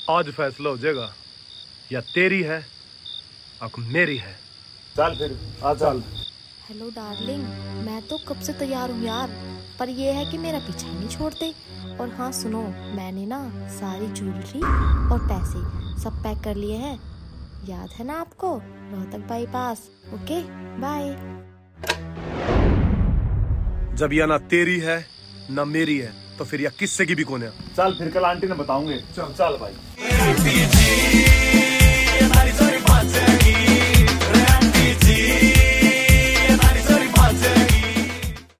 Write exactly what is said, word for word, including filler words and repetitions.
आज फैसला हो जाएगा, या तेरी है अब मेरी है। चल फिर आ चल। हेलो डार्लिंग, मैं तो कब से तैयार हूँ यार, पर ये है कि मेरा पीछा ही नहीं छोड़ते। और हाँ सुनो, मैंने ना सारी ज्वेलरी और पैसे सब पैक कर लिए हैं, याद है ना आपको, रोहतक बाईपास। Okay bye. जब यह ना तेरी है ना मेरी है तो फिर यह किससे की भी कौन है। चल फिर कल आंटी ने बताऊंगे। चल चल भाई। हमारी